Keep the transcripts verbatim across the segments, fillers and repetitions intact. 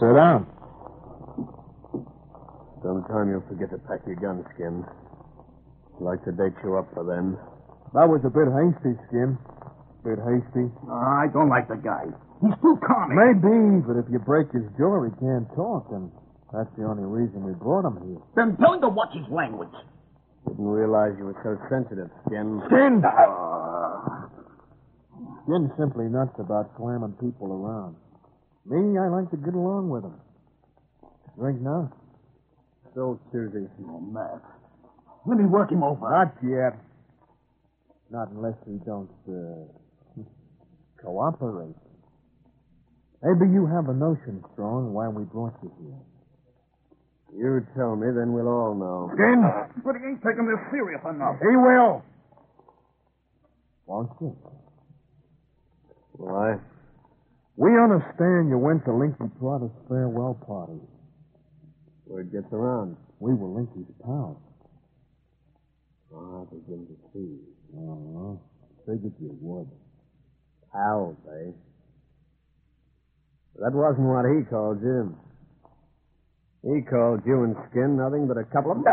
Sit down. Sometime you'll forget to pack your gun, Skin. I'd like to date you up for then. That was a bit hasty, Skin. Bit hasty. Uh, I don't like the guy. He's too comic. Maybe, but if you break his jaw, he can't talk, and that's the only reason we brought him here. Then tell him to watch his language. Didn't realize you were so sensitive, Skin. Skin! Uh, Skin's simply nuts about slamming people around. Me, I like to get along with him. Drink now? So choosy. oh, Matt. Let me work him over. Not yet. Not unless we don't, uh, cooperate. Maybe you have a notion, Strong, why we brought you here. You tell me, then we'll all know. Skin! But he ain't taking this serious enough. He will. Won't you? Why? We understand you went to Linky Trotta's farewell party. Word gets around. We were Linky's pals. Oh, I begin to see. Uh-huh. Figured you would. Pals, eh? That wasn't what he called you. He called you and Skin nothing but a couple of...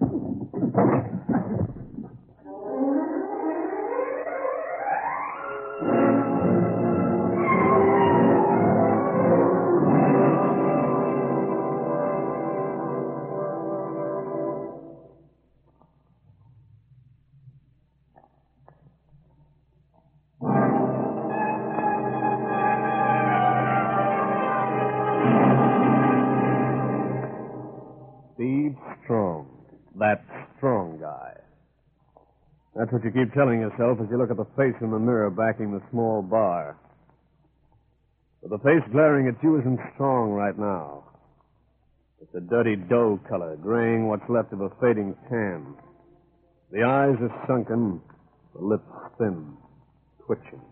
Steve Strong. That strong guy. That's what you keep telling yourself as you look at the face in the mirror backing the small bar. But the face glaring at you isn't strong right now. It's a dirty dough color, graying what's left of a fading tan. The eyes are sunken, the lips thin, twitching.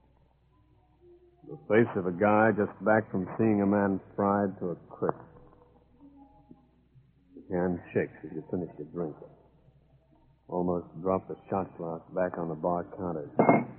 The face of a guy just back from seeing a man fried to a crisp. Your hand shakes as you finish your drink. Almost drop the shot glass back on the bar counter.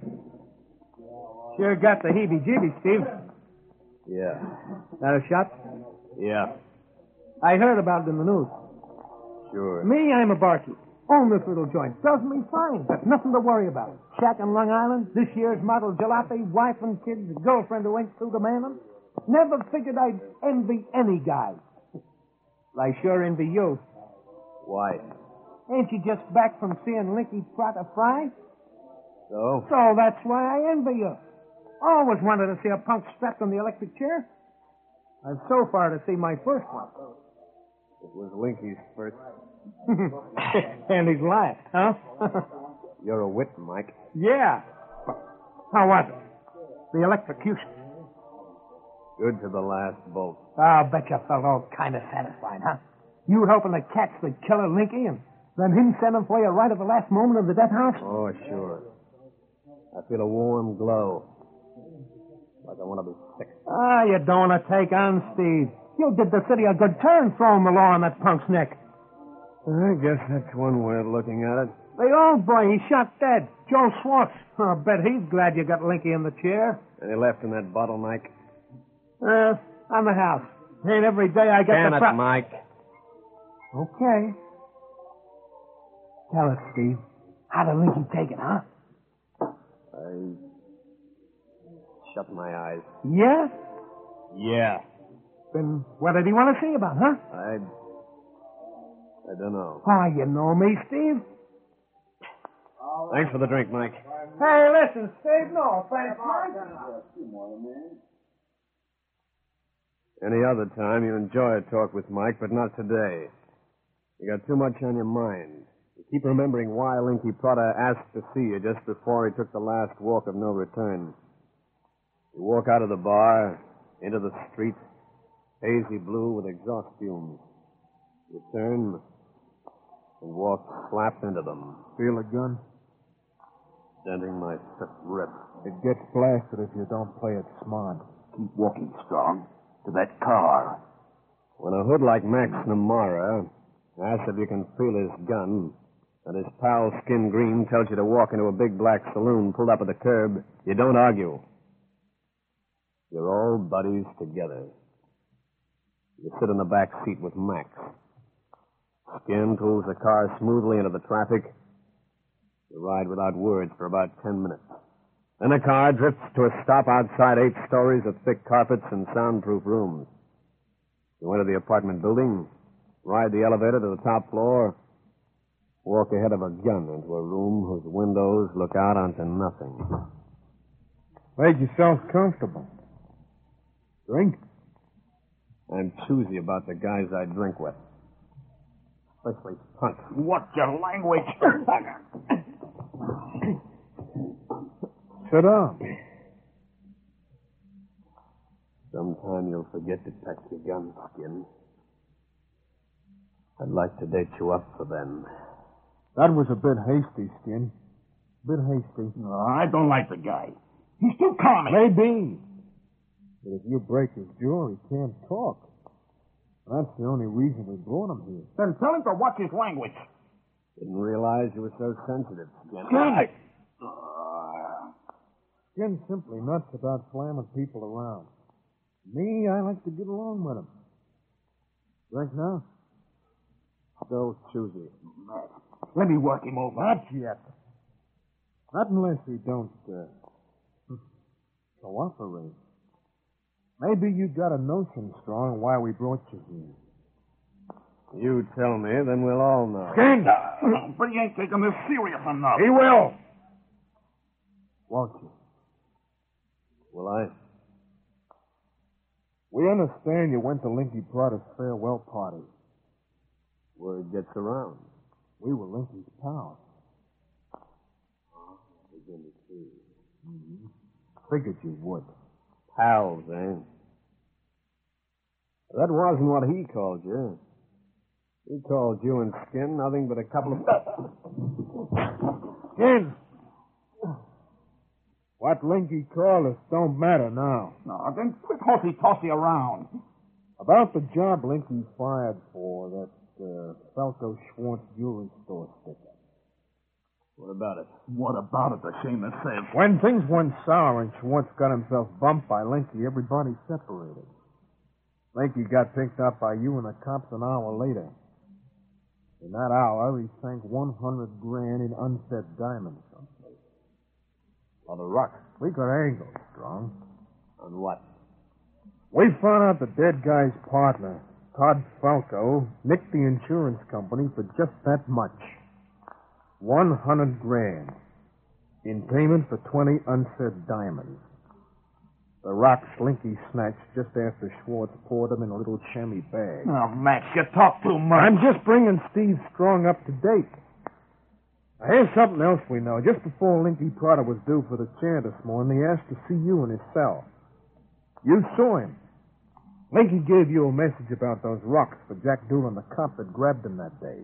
Sure got the heebie-jeebies, Steve. Yeah. That a shot? Yeah, I heard about it in the news. sure. Me, I'm a barkeep. Own this little joint. Does me fine. Got nothing to worry about. Shack on Long Island, this year's model jalopy, wife and kids, girlfriend who ain't through demanding. Never figured I'd envy any guy. I sure envy you. Why? Ain't you just back from seeing Linky Trotta fry? So? So that's why I envy you. Always wanted to see a punk strapped on the electric chair. I've so far to see my first one. It was Linky's first. And he's lying, huh? You're a wit, Mike. Yeah. How was it? The electrocution. Good to the last bolt. I'll bet you felt all kind of satisfied, huh? You helping to catch the killer Linky and then him send him for you right at the last moment of the death house? Oh, sure. I feel a warm glow. Like I want to be sick. Ah, you don't want to take on, Steve. You did the city a good turn throwing the law on that punk's neck. I guess that's one way of looking at it. The old boy, he shot dead. Joe Swartz. I bet he's glad you got Linky in the chair. Any left in that bottle, Mike? Uh, on the house. Ain't every day I get Can the... it, pro- Mike? Okay. Tell us, Steve. How did Linky take it, huh? I shut my eyes. Yeah? Yeah. Then what did he want to see about, huh? I... I don't know. Oh, you know me, Steve. Thanks for the drink, Mike. Hey, listen, Steve. No, thanks, Mike. Any other time you enjoy a talk with Mike, but not today. You got too much on your mind. You keep remembering why Linky Trotta asked to see you just before he took the last walk of no return. You walk out of the bar, into the street, hazy blue with exhaust fumes. You turn and walk slap into them. Feel a gun? Denting my fifth rib. It gets blasted if you don't play it smart. Keep walking, Strong. To that car. When a hood like Max Namara asks if you can feel his gun, and his pal Skin Green tells you to walk into a big black saloon pulled up at the curb, you don't argue. You're all buddies together. You sit in the back seat with Max. Skin pulls the car smoothly into the traffic. You ride without words for about ten minutes. Then the car drifts to a stop outside eight stories of thick carpets and soundproof rooms. You enter the apartment building, ride the elevator to the top floor, walk ahead of a gun into a room whose windows look out onto nothing. Made yourself comfortable. Drink? I'm choosy about the guys I drink with. Especially punks. What's your language? Sit down. Sometime you'll forget to pack your gun, Skin. I'd like to date you up for then. That was a bit hasty, Skin. Bit hasty. No, I don't like the guy. He's too common. Maybe. But if you break his jaw, he can't talk. That's the only reason we brought him here. Then tell him to watch his language. Didn't realize you were so sensitive, Skin. Skin! Skin's simply nuts about slamming people around. Me, I like to get along with him. Drink now? So choosy. Let me work him over. Not yet. Not unless we don't, uh, cooperate. Maybe you got a notion, Strong, why we brought you here. You tell me, then we'll all know. Skin! But he ain't taking this serious enough. He will. Won't you? Will I? We understand you went to Linky Prada's farewell party. Word gets around. We were Linky's pals. Begin to see. Mm-hmm. Figured you would. Pals, eh? That wasn't what he called you. He called you and Skin nothing but a couple of... Skin! What Linky called us don't matter now. No, then quit horsey-tossy around. About the job Linky fired for, that uh, Falco Schwartz jewelry store sticker. What about it? What about it, the shaman says? When things went sour and Schwartz got himself bumped by Linky, everybody separated. Linky got picked up by you and the cops an hour later. In that hour, he sank one hundred grand in unset diamonds someplace. On the rock. We got angles, Strong. On what? We found out the dead guy's partner, Todd Falco, nicked the insurance company for just that much. One hundred grand. In payment for twenty unset diamonds. The rocks Linky snatched just after Schwartz poured them in a little chamois bag. Oh, Max, you talk too much. I'm just bringing Steve Strong up to date. Now, here's something else we know. Just before Linky Prada was due for the chair this morning, he asked to see you in his cell. You saw him. Linky gave you a message about those rocks for Jack Doolin, the cop that grabbed him that day.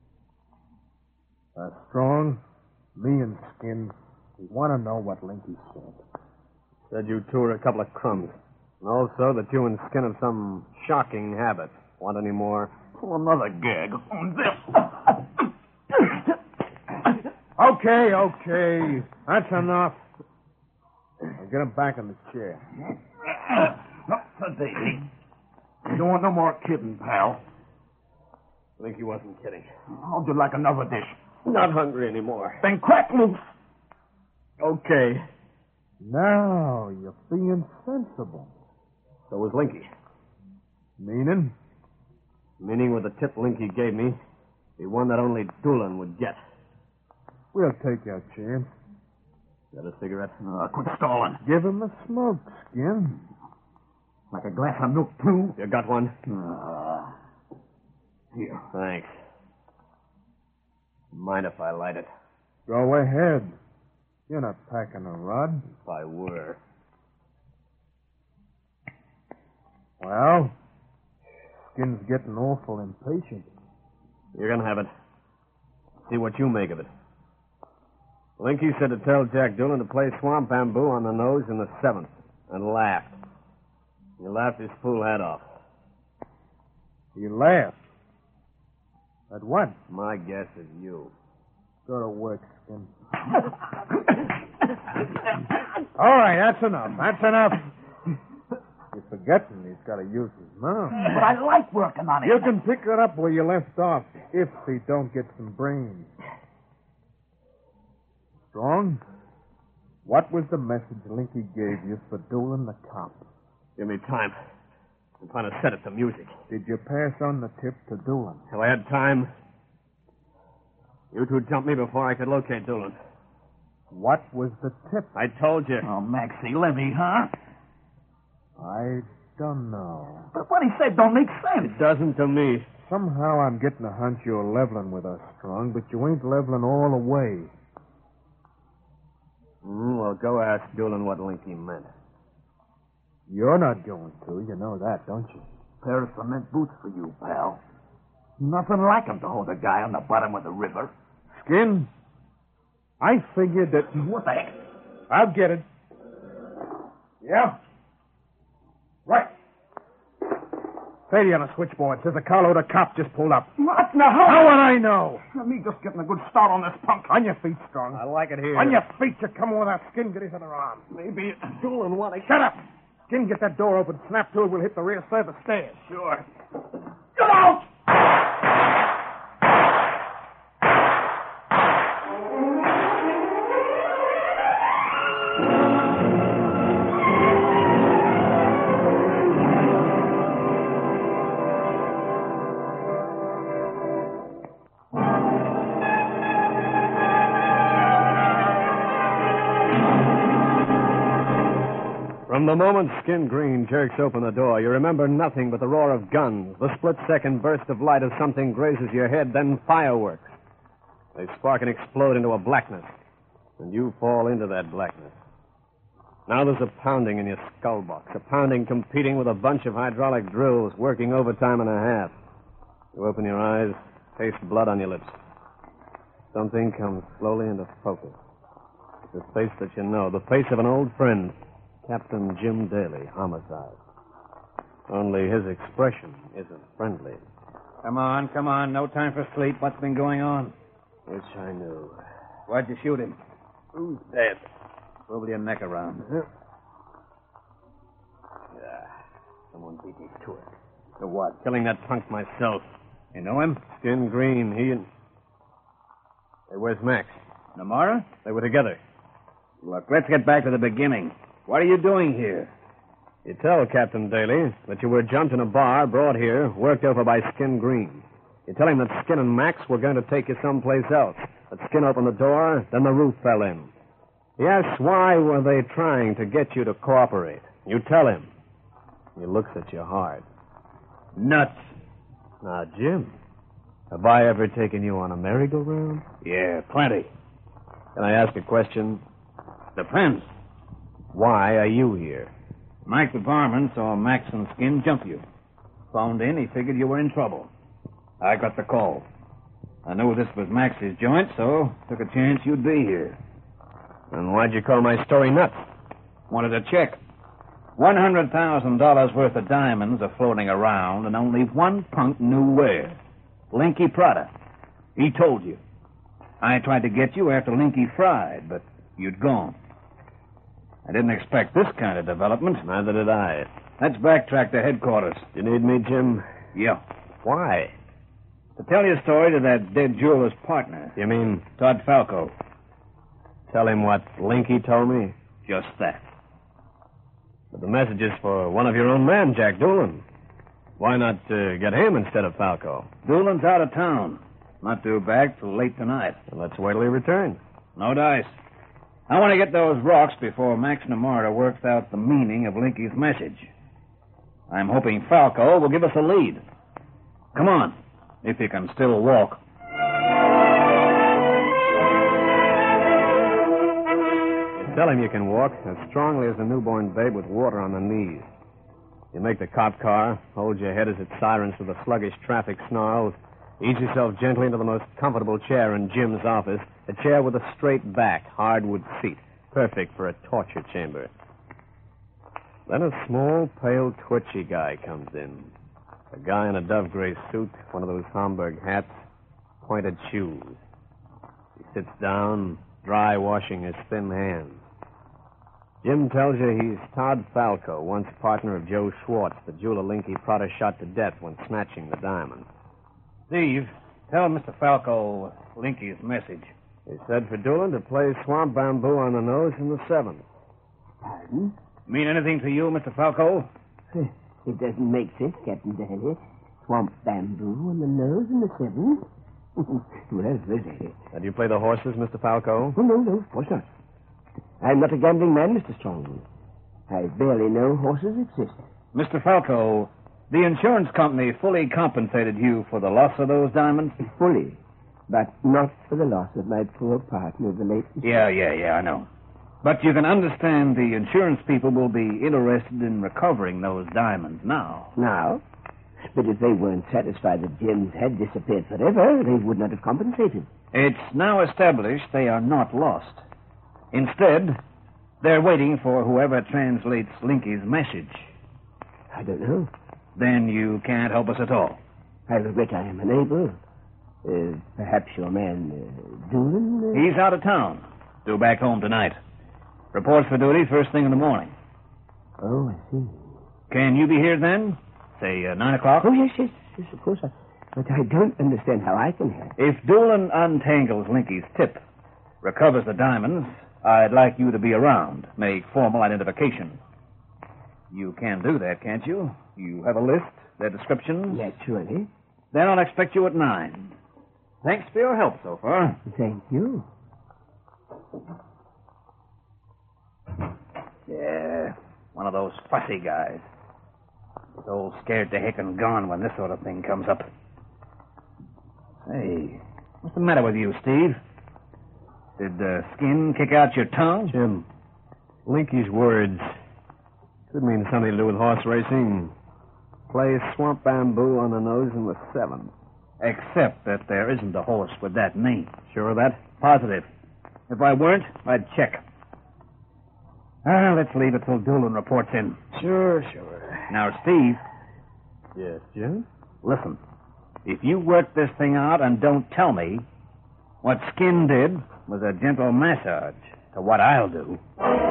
Uh, Strong, me and Skin, we want to know what Linky said. Said you two are a couple of crumbs. And also that you and Skin have some shocking habits. Want any more? Pull another gag on this. Okay, okay. That's enough. Now get him back in the chair. Not today. You don't want no more kidding, pal. I think he wasn't kidding. How'd you like another dish? Not hungry anymore. Then crack loose. Okay. Now you're being sensible. So was Linky. Meaning? Meaning with the tip Linky gave me, the one that only Doolin would get. We'll take our chance. Got a cigarette? Uh, quit stalling. Give him a smoke, Skin. Like a glass of milk, too? You got one? Uh, here. Thanks. Mind if I light it? Go ahead. You're not packing a rod. If I were. Well, Skin's getting awful impatient. You're gonna have it. See what you make of it. Linky said to tell Jack Doolin to play Swamp Bamboo on the nose in the seventh, and laughed. He laughed his fool head off. He laughed. At what? My guess is you. Go to work, Skin. All right, that's enough. That's enough. You're forgetting he's got to use his mouth. But I like working on it. You can pick it up where you left off if he don't get some brains. Strong, what was the message Linky gave you for dueling the cop? Give me time. I'm trying to set it to music. Did you pass on the tip to Doolin? Have I had time? You two jumped me before I could locate Doolin. What was the tip? I told you. Oh, Maxie, let me, huh? I don't know. But what he said don't make sense. It doesn't to me. Somehow I'm getting a hunch you're leveling with us, Strong, but you ain't leveling all the way. Mm, well, go ask Doolin what Linky meant. You're not going to. You know that, don't you? Pair of cement boots for you, pal. Nothing like 'em to hold a guy on the bottom of the river. Skin, I figured that... What the heck? I'll get it. Yeah? Right. Sadie on the switchboard says a carload of cop just pulled up. What in the hell? How would I know? Me just getting a good start on this punk. On your feet, Strong. I like it here. On your feet, you come with that Skin, get his other arm. Maybe Doolin want to... Shut up! Skin, get that door open. Snap to it, we'll hit the rear side of the stairs. Sure. Get out! From the moment Skin Green jerks open the door, you remember nothing but the roar of guns, the split-second burst of light as something grazes your head, then fireworks. They spark and explode into a blackness, and you fall into that blackness. Now there's a pounding in your skull box, a pounding competing with a bunch of hydraulic drills working overtime and a half. You open your eyes, taste blood on your lips. Something comes slowly into focus. It's a face that you know, the face of an old friend, Captain Jim Daly, homicide. Only his expression isn't friendly. Come on, come on. No time for sleep. What's been going on? Wish I knew. Why'd you shoot him? Who's dead? Swivel your neck around. Yeah. Someone beat me to it. To what? Killing that punk myself. You know him? Skin Green, he and... Hey, where's Max? Namara? They were together. Look, let's get back to the beginning. What are you doing here? You tell Captain Daly that you were jumped in a bar, brought here, worked over by Skin Green. You tell him that Skin and Max were going to take you someplace else. That Skin opened the door, then the roof fell in. He asks why were they trying to get you to cooperate. You tell him. He looks at you hard. Nuts. Now, Jim, have I ever taken you on a merry-go-round? Yeah, plenty. Can I ask a question? Depends. Why are you here? Mike the barman saw Max and Skin jump you. Phoned in, he figured you were in trouble. I got the call. I knew this was Max's joint, so took a chance you'd be here. And why'd you call my story nuts? Wanted a check. One hundred thousand dollars worth of diamonds are floating around, and only one punk knew where. Linky Prada. He told you. I tried to get you after Linky fried, but you'd gone. I didn't expect this kind of development. Neither did I. Let's backtrack to headquarters. You need me, Jim? Yeah. Why? To tell your story to that dead jeweler's partner. You mean... Todd Falco. Tell him what Linky told me? Just that. But the message is for one of your own men, Jack Doolin. Why not uh, get him instead of Falco? Doolin's out of town. Not due back till late tonight. Well, let's wait till he returns. No dice. I want to get those rocks before Max Namara works out the meaning of Linky's message. I'm hoping Falco will give us a lead. Come on, if you can still walk. You tell him you can walk as strongly as a newborn babe with water on the knees. You make the cop car, hold your head as it sirens through the sluggish traffic snarls, ease yourself gently into the most comfortable chair in Jim's office, a chair with a straight back, hardwood seat, perfect for a torture chamber. Then a small, pale, twitchy guy comes in. A guy in a dove gray suit, one of those Homburg hats, pointed shoes. He sits down, dry washing his thin hands. Jim tells you he's Todd Falco, once partner of Joe Schwartz, the jeweler Linky Prada shot to death when snatching the diamond. Steve, tell Mister Falco Linky's message. He said for Doolan to play Swamp Bamboo on the nose in the seventh. Pardon? Mean anything to you, Mister Falco? It doesn't make sense, Captain Daly. Swamp Bamboo on the nose in the seventh? Well, really. Now, do you play the horses, Mister Falco? Oh, no, no, of course not. I'm not a gambling man, Mister Strong. I barely know horses exist. Mister Falco, the insurance company fully compensated you for the loss of those diamonds? Fully, but not for the loss of my poor partner, the late... Yeah, yeah, yeah, I know. But you can understand the insurance people will be interested in recovering those diamonds now. Now? But if they weren't satisfied that gems had disappeared forever, they would not have compensated. It's now established they are not lost. Instead, they're waiting for whoever translates Linky's message. I don't know. Then you can't help us at all. I regret I am unable. Uh, perhaps your man, uh, Doolan? Uh... He's out of town. Due back home tonight. Reports for duty first thing in the morning. Oh, I see. Can you be here then? Say, uh, nine o'clock? Oh, yes, yes, yes, of course. I, but I don't understand how I can help. If Doolan untangles Linky's tip, recovers the diamonds, I'd like you to be around, make formal identification. You can do that, can't you? You have a list, their descriptions? Naturally. Then I'll expect you at nine. Thanks for your help so far. Thank you. Yeah, one of those fussy guys. So scared to heck and gone when this sort of thing comes up. Hey, what's the matter with you, Steve? Did the skin kick out your tongue? Jim, Linky's words could mean something to do with horse racing. Play Swamp Bamboo on the nose in the seventh. Except that there isn't a horse with that name. Sure of that? Positive. If I weren't, I'd check. Ah, let's leave it till Doolan reports in. Sure, sure. Now, Steve. Yes, Jim? Listen. If you work this thing out and don't tell me, what Skin did was a gentle massage to what I'll do.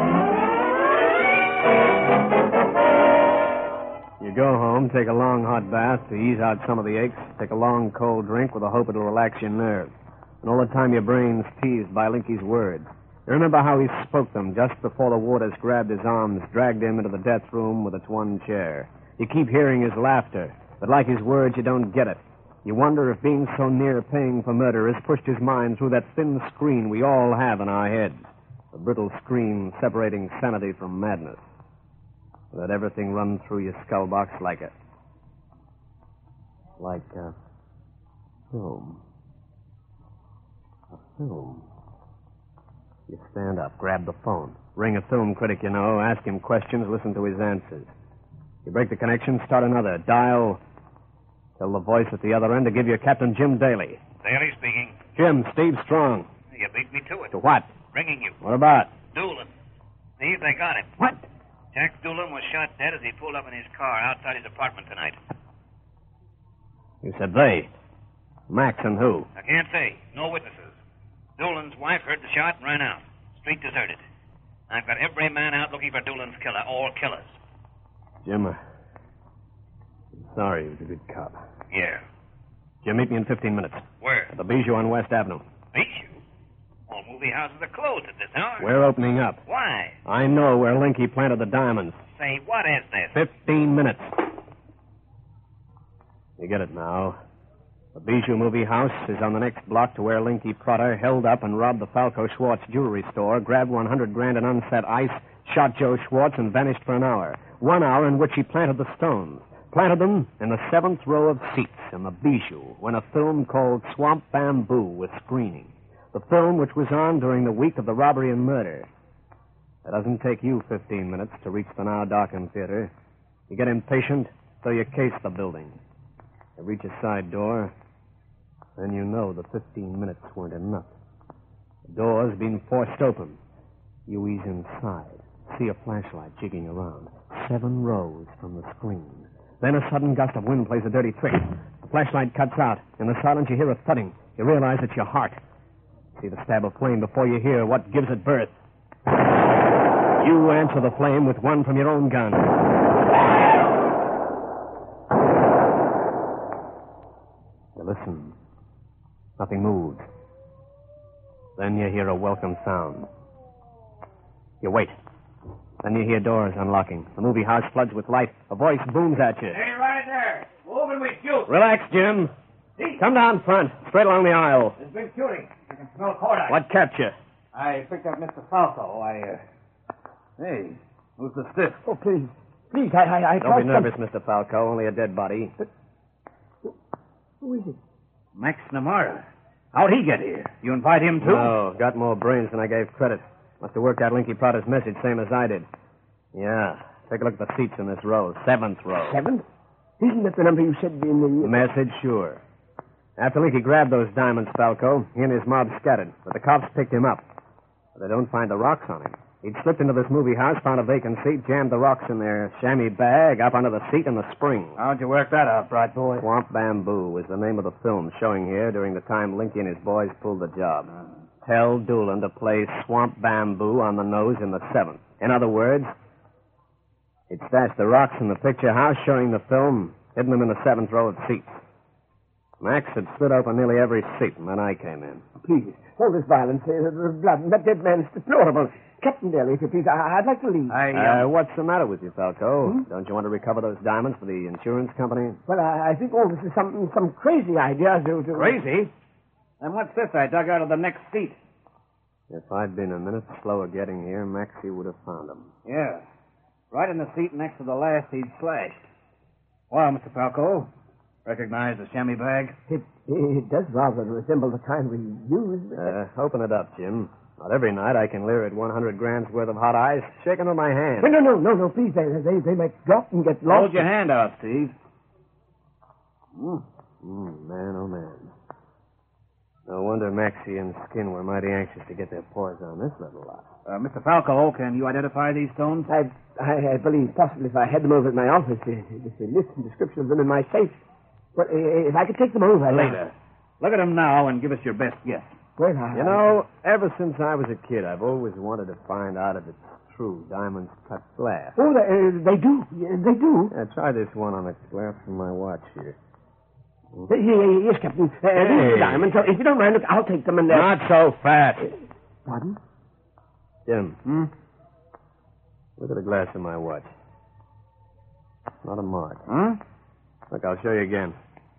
You go home, take a long hot bath to ease out some of the aches, take a long cold drink with the hope it'll relax your nerves. And all the time your brain's teased by Linky's words. You remember how he spoke them just before the warders grabbed his arms, dragged him into the death room with its one chair. You keep hearing his laughter, but like his words, you don't get it. You wonder if being so near paying for murder has pushed his mind through that thin screen we all have in our heads. The brittle screen separating sanity from madness. Let everything run through your skull box like a... like a film. A film. You stand up, grab the phone, ring a film critic you know, ask him questions, listen to his answers. You break the connection, start another, dial... Tell the voice at the other end to give you Captain Jim Daly. Daly speaking. Jim, Steve Strong. You beat me to it. To what? Ringing you. What about? Doolan. Steve, they got him. What? Jack Doolan was shot dead as he pulled up in his car outside his apartment tonight. You said they. Max and who? I can't say. No witnesses. Doolan's wife heard the shot and ran out. Street deserted. I've got every man out looking for Doolan's killer. All killers. Jim, uh, I'm sorry he was a good cop. Yeah. Jim, meet me in fifteen minutes. Where? At the Bijou on West Avenue. Bijou? All movie houses are closed at this hour. We're opening up. Why? I know where Linky planted the diamonds. Say, what is this? Fifteen minutes. You get it now. The Bijou movie house is on the next block to where Linky Prada held up and robbed the Falco Schwartz jewelry store, grabbed one hundred grand in unset ice, shot Joe Schwartz, and vanished for an hour. One hour in which he planted the stones. Planted them in the seventh row of seats in the Bijou when a film called Swamp Bamboo was screening. The film which was on during the week of the robbery and murder. It doesn't take you fifteen minutes to reach the now darkened theater. You get impatient, so you case the building. You reach a side door, then you know the fifteen minutes weren't enough. The door's been forced open. You ease inside, see a flashlight jigging around, seven rows from the screen. Then a sudden gust of wind plays a dirty trick. The flashlight cuts out. In the silence, you hear a thudding. You realize it's your heart. See the stab of flame before you hear what gives it birth. You answer the flame with one from your own gun. You listen. Nothing moves. Then you hear a welcome sound. You wait. Then you hear doors unlocking. The movie house floods with light. A voice booms at you. Hey, right there. Move and we shoot. Relax, Jim. See? Come down front, straight along the aisle. There's been shooting. I can smell cordite. What kept you? I picked up Mister Falco. I, uh... Hey, who's the stiff? Oh, please. Please, I... I, I Don't be thought nervous, Mister Falco. Only a dead body. Some... Who is it? Max Namara. How'd he get here? You invite him, too? No, got more brains than I gave credit. Must have worked out Linky Prada's message, same as I did. Yeah. Take a look at the seats in this row. Seventh row. Seventh? Isn't that the number you said in the... Message, sure. After Linky grabbed those diamonds, Falco, he and his mob scattered, but the cops picked him up. But they don't find the rocks on him. He'd slipped into this movie house, found a vacant seat, jammed the rocks in their chamois bag, up under the seat in the spring. How'd you work that out, bright boy? Swamp Bamboo was the name of the film showing here during the time Linky and his boys pulled the job. Tell Doolan to play Swamp Bamboo on the nose in the seventh. In other words, he'd stashed the rocks in the picture house showing the film, hidden them in the seventh row of seats. Max had slid open nearly every seat, and then I came in. Please, all this violence, uh, the blood, and that dead man's deplorable. Captain Daly, if you please, I- I'd like to leave. I, Uh, um... what's the matter with you, Falco? Hmm? Don't you want to recover those diamonds for the insurance company? Well, I, I think all this is some some crazy idea to... to... Crazy? Then what's this I dug out of the next seat? If I'd been a minute slower getting here, Maxie would have found them. Yeah. Right in the seat next to the last he'd slashed. Well, Mister Falco, recognize the chamois bag? It, it does rather resemble the kind we use. Uh, open it up, Jim. Not every night I can leer at one hundred grams worth of hot ice, shaking with my hand. No, no, no, no, no, please. They, they, they might drop and get lost. Hold your hand out, Steve. Mm. Mm, man, oh, man. No wonder Maxie and Skin were mighty anxious to get their paws on this little lot. Uh, Mister Falco, can you identify these stones? I, I, I believe possibly if I had them over at my office, uh, with a list and description of them in my safe. But uh, if I could take them over... Later. Look at them now and give us your best guess. Well, I... You know, ever since I was a kid, I've always wanted to find out if it's true diamonds cut glass. Oh, they, uh, they do. Yeah, they do. Yeah, try this one on the glass from my watch here. Uh, yeah, yes, Captain. Uh, Hey. These are diamonds, so if you don't mind, look, I'll take them and... Uh... Not so fast. Pardon? Jim, Hmm? look at the glass in my watch. Not a mark. Huh? Look, I'll show you again.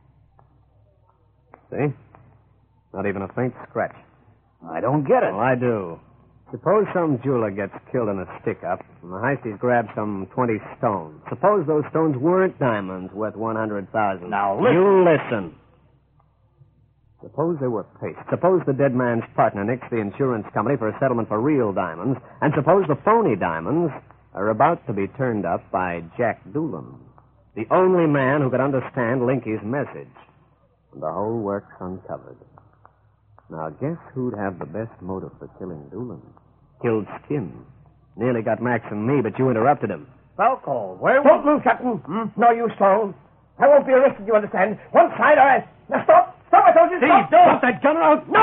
See? Not even a faint scratch. I don't get it. Well, I do. Suppose some jeweler gets killed in a stick-up, and the heisties grab some twenty stones. Suppose those stones weren't diamonds worth one hundred thousand. Now, listen. You listen. Suppose they were paste. Suppose the dead man's partner nixed the insurance company for a settlement for real diamonds, and suppose the phony diamonds are about to be turned up by Jack Doolan, the only man who could understand Linky's message. And the whole work's uncovered. Now, guess who'd have the best motive for killing Doolan? Killed Skin. Nearly got Max and me, but you interrupted him. Falco, where Don't move, Captain. Hmm? No use, Stone. I won't be arrested, you understand. One side or else. Now, stop. Stop, I told you. Steve, Stop. don't. Drop that gun out. No.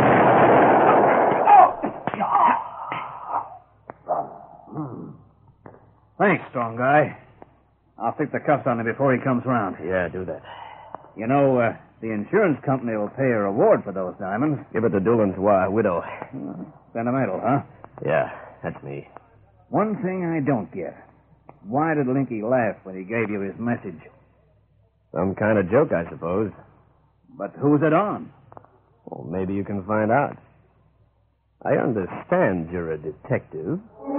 Thanks, strong guy. I'll stick the cuffs on him before he comes round. Yeah, do that. You know, uh, the insurance company will pay a reward for those diamonds. Give it to Doolan's wa- widow. Sentimental, huh? Yeah, that's me. One thing I don't get. Why did Linky laugh when he gave you his message? Some kind of joke, I suppose. But who's it on? Well, maybe you can find out. I understand you're a detective.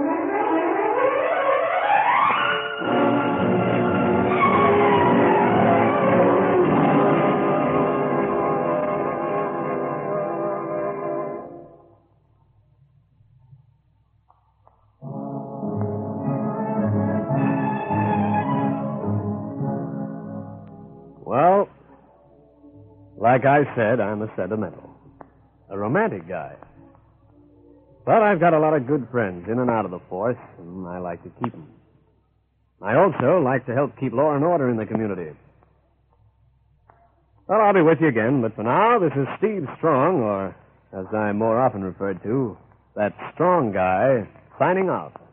Well, like I said, I'm a sentimental. A romantic guy. But I've got a lot of good friends in and out of the force, and I like to keep them. I also like to help keep law and order in the community. Well, I'll be with you again, but for now, this is Steve Strong, or as I'm more often referred to, that strong guy, signing off.